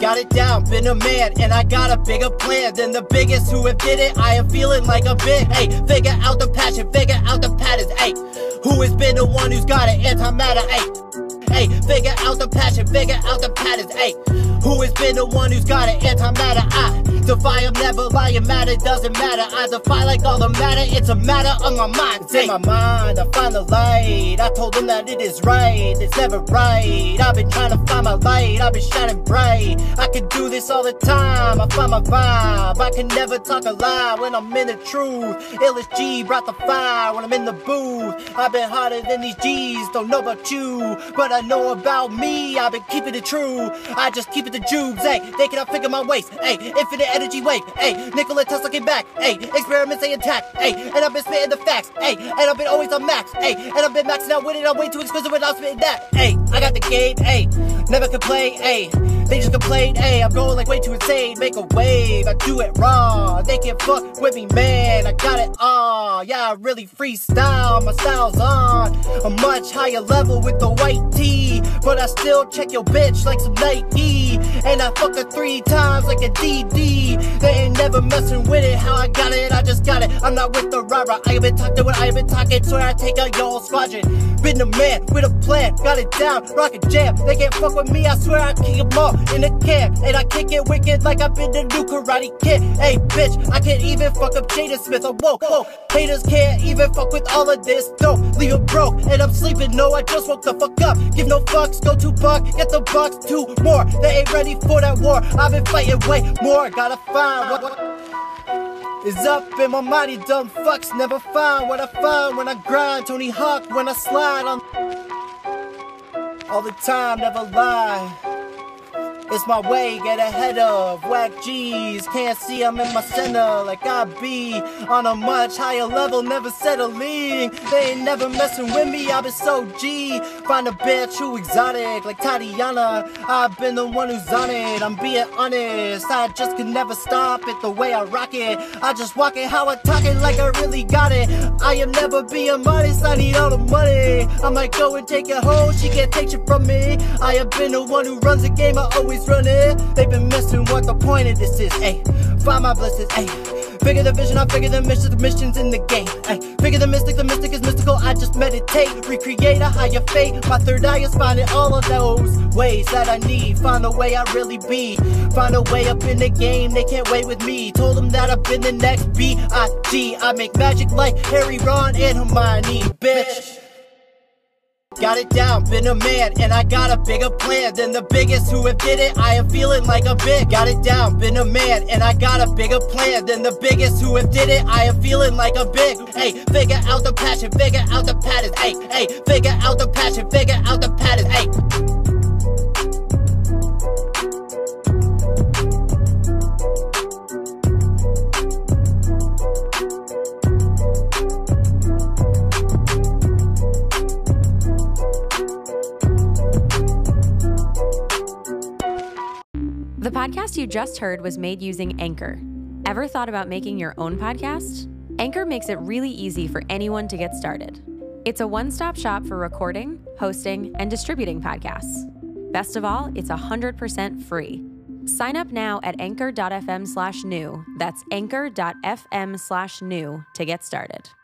Got it down, been a man, and I got a bigger plan than the biggest who have did it. I am feeling like a big, ayy, figure out the passion, figure out the patterns, ayy. Who has been the one who's got it, antimatter, ayy. Ayy, figure out the passion, figure out the patterns, ayy. Who has been the one who's got it, antimatter, I defy, I'm never lying, matter doesn't matter. I defy like all the matter, it's a matter of my mind. It's in my mind, I find the light. I told them that it is right, it's never right. I've been trying to find my light, I've been shining bright. I can do this all the time, I find my vibe. I can never talk a lie when I'm in the truth. Illest G brought the fire when I'm in the booth. I've been harder than these G's, don't know about you, but I know about me, I've been keeping it true. I just keep it the jubes, ayy, they cannot figure my waist, ayy, infinite energy wave, ayy, Nikola Tesla came back, ayy, experiments they intact, ayy, and I've been spitting the facts, ayy, and I've been always on max, ayy, and I've been maxing out with it, I'm way too exquisite without spitting that, ayy, I got the game, ayy, never complain, ayy, they just complain, ayy, I'm going like way too insane, make a wave, I do it raw, they can't fuck with me, man, I got it all, yeah, I really freestyle, my style's on a much higher level with the white tee, but I still check your bitch like some Nike, and I fuck her 3 times like a DD, they ain't never messing with it, how I got it, I just got it, I'm not with the rah-rah, I have been talking what I have been talking, swear I take out your whole squadron, been a man with a plan, got it down, rocket jam, they can't fuck with me, I swear I kick them all in the camp, and I kick it wicked like I've been the new Karate Kid, hey bitch, I can't even fuck up Jada Smith, I'm woke, haters can't even fuck with all of this, don't leave it broke, and I'm sleeping, no, I just woke the fuck up, give no fucks, go to buck, get the bucks, 2 more, they ain't ready for that war, I've been fighting way more, gotta find what is up in my mind, you dumb fucks never find what I find when I grind, Tony Hawk when I slide on all the time, never lie. It's my way, get ahead of whack G's. Can't see I'm in my center like I be on a much higher level, never settling. They ain't never messing with me, I've been so G. Find a bitch who exotic like Tatiana. I've been the one who's on it, I'm being honest. I just can never stop it the way I rock it. I just walk it how I talk it like I really got it. I am never being modest, I need all the money. I might go and take it home, she can't take shit from me. I have been the one who runs the game, I always run it. They've been missing what the point of this is, ayy. Find my blessings, ayy. Figure the vision, I figure the mission, the mission's in the game, ayy. Figure the mystic is mystical, I just meditate. Recreate a higher fate, my third eye is finding all of those ways that I need. Find a way I really be, find a way up in the game, they can't wait with me. Told them that I've been the next B.I.G. I make magic like Harry, Ron, and Hermione, bitch. Got it down, been a man, and I got a bigger plan than the biggest who have did it. I am feeling like a big. Got it down, been a man, and I got a bigger plan than the biggest who have did it. I am feeling like a big. Hey, figure out the passion, figure out the patterns. Hey, figure out the passion, figure out the patterns. Hey. The podcast you just heard was made using Anchor. Ever thought about making your own podcast? Anchor makes it really easy for anyone to get started. It's a one-stop shop for recording, hosting, and distributing podcasts. Best of all, it's 100% free. Sign up now at anchor.fm/new. That's anchor.fm/new to get started.